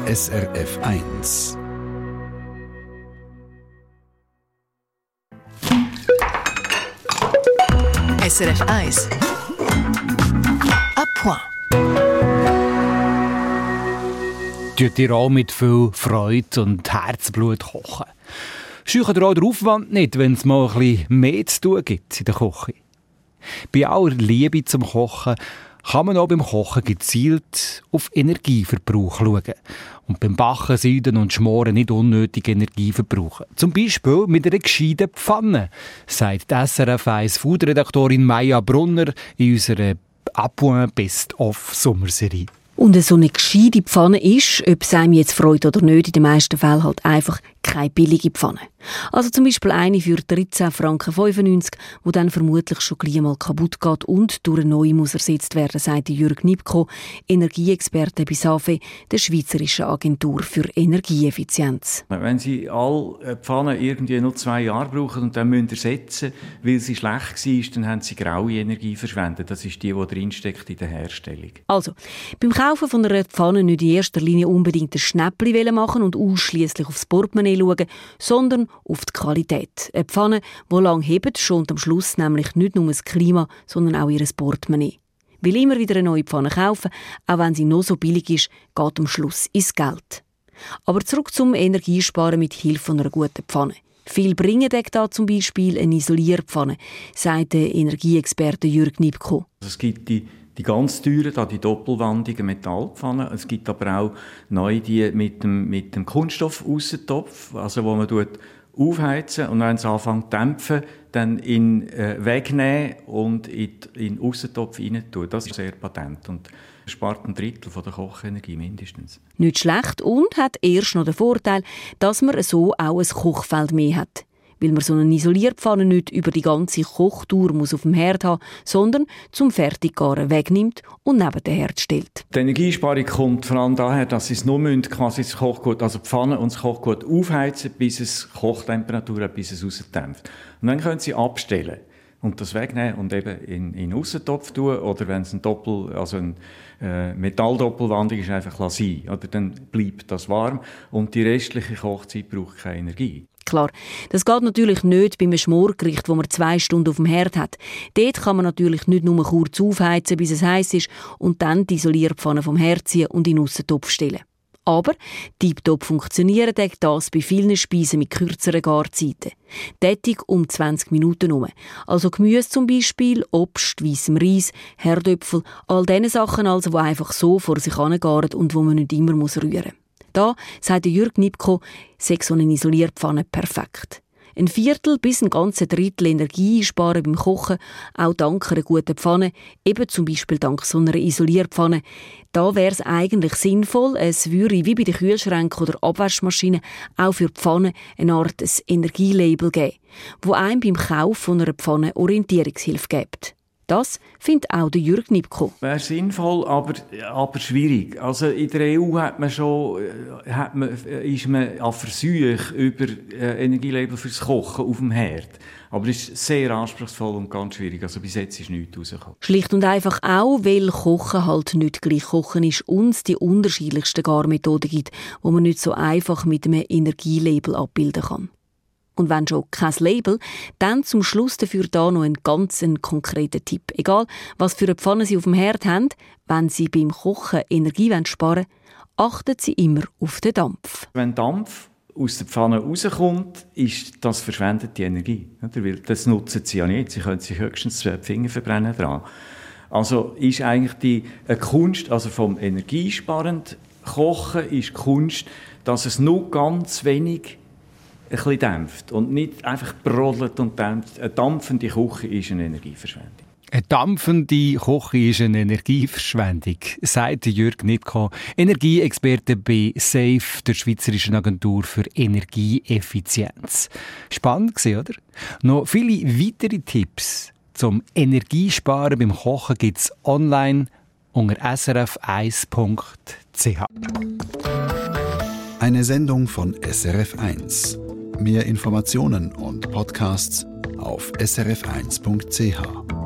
SRF 1. SRF 1. À point. Tut ihr auch mit viel Freude und Herzblut kochen? Scheucht ihr auch den Aufwand nicht, wenn es mal ein bisschen mehr zu tun gibt in der Küche? Bei aller Liebe zum Kochen kann man auch beim Kochen gezielt auf Energieverbrauch schauen und beim Backen, Seiden und Schmoren nicht unnötig Energie verbrauchen. Zum Beispiel mit einer gescheiten Pfanne, sagt die SRF 1 Food-Redaktorin Maja Brunner in unserer «À point Best-of-Sommerserie». Und so eine gescheite Pfanne ist, ob es einem jetzt freut oder nicht, in den meisten Fällen halt einfach keine billige Pfanne. Also zum Beispiel eine für 13,95 Franken, die dann vermutlich schon gleich mal kaputt geht und durch eine neue muss ersetzt werden, sagt Jürg Nipko, Energieexperte bei SAFE, der Schweizerischen Agentur für Energieeffizienz. Wenn Sie alle Pfannen irgendwie noch 2 Jahre brauchen und dann müssen ersetzen, weil sie schlecht war, dann haben Sie graue Energie verschwendet. Das ist die drinsteckt in der Herstellung. Also, beim Kaufen von einer Pfanne nicht in erster Linie unbedingt ein Schnäppli machen und ausschliesslich aufs Portemonnaie schauen, sondern auf die Qualität. Eine Pfanne, die lange hebt, schont am Schluss nämlich nicht nur das Klima, sondern auch ihr Portemonnaie. Weil immer wieder eine neue Pfanne kaufen, auch wenn sie noch so billig ist, geht am Schluss ins Geld. Aber zurück zum Energiesparen mit Hilfe einer guten Pfanne. Viel bringen da zum Beispiel eine Isolierpfanne, sagt der Energieexperte Jürg Nipko. Es gibt die ganz teuren, die doppelwandigen Metallpfannen. Es gibt aber auch neu die mit dem Kunststoff-Aussentopf, also wo man aufheizen und wenn es anfängt zu dämpfen, dann wegnehmen und in den Aussentopf rein tun. Das ist sehr patent und spart 1/3 von der Kochenergie mindestens. Nicht schlecht und hat erst noch den Vorteil, dass man so auch ein Kochfeld mehr hat. Weil man so eine Isolierpfanne nicht über die ganze Kochtour auf dem Herd haben muss, sondern zum Fertiggaren wegnimmt und neben den Herd stellt. Die Energiesparung kommt vor allem daher, dass sie es nur quasi das Kochgut, also die Pfanne und das Kochgut aufheizen, bis es Kochtemperatur hat, bis es rausdämpft. Und dann können sie abstellen und das wegnehmen und eben in den Aussentopf tun. Oder wenn es eine Metalldoppelwandung ist, einfach lassen. Oder dann bleibt das warm und die restliche Kochzeit braucht keine Energie. Klar, das geht natürlich nicht bei einem Schmorgericht, wo man 2 Stunden auf dem Herd hat. Dort kann man natürlich nicht nur kurz aufheizen, bis es heiß ist und dann die Isolierpfanne vom Herd ziehen und in den Aussentopf stellen. Aber tiptop funktionieren das bei vielen Speisen mit kürzeren Garzeiten. Tätig um 20 Minuten herum. Also Gemüse zum Beispiel, Obst, weissem Reis, Herdöpfel, all diese Sachen also, die einfach so vor sich hingaren und wo man nicht immer rühren muss. Da, sagt Jürg Nipko, sei so eine Isolierpfanne perfekt. 1/4 bis ein ganzes Drittel Energie sparen beim Kochen, auch dank einer guten Pfanne, eben zum Beispiel dank so einer Isolierpfanne. Da wäre es eigentlich sinnvoll, es würde wie bei den Kühlschränken oder Abwaschmaschinen auch für die Pfanne eine Art Energielabel geben, wo einem beim Kauf von einer Pfanne Orientierungshilfe gibt. Das findet auch der Jürg Nipko. Wäre sinnvoll, aber schwierig. Also in der EU ist man an Versuch über Energielabel fürs Kochen auf dem Herd. Aber es ist sehr anspruchsvoll und ganz schwierig. Also bis jetzt ist nichts rausgekommen. Schlicht und einfach auch, weil Kochen halt nicht gleich Kochen ist und es die unterschiedlichsten Garmethoden gibt, die man nicht so einfach mit einem Energielabel abbilden kann. Und wenn schon kein Label, dann zum Schluss dafür da noch einen ganz konkreten Tipp. Egal, was für eine Pfanne Sie auf dem Herd haben, wenn Sie beim Kochen Energie sparen wollen, achten Sie immer auf den Dampf. Wenn Dampf aus der Pfanne rauskommt, ist das verschwendete Energie. Weil das nutzen Sie ja nicht. Sie können sich höchstens die Finger verbrennen dran. Also ist eigentlich eine Kunst, also vom energiesparend Kochen ist Kunst, dass es nur ganz wenig ein bisschen dämpft und nicht einfach brodelt und dämpft. Eine dampfende Küche ist eine Energieverschwendung. Eine dampfende Küche ist eine Energieverschwendung, sagt Jürg Nipko, Energieexperte bei SAFE, der Schweizerischen Agentur für Energieeffizienz. Spannend gewesen, oder? Noch viele weitere Tipps zum Energiesparen beim Kochen gibt es online unter srf1.ch. Eine Sendung von SRF 1. Mehr Informationen und Podcasts auf srf1.ch.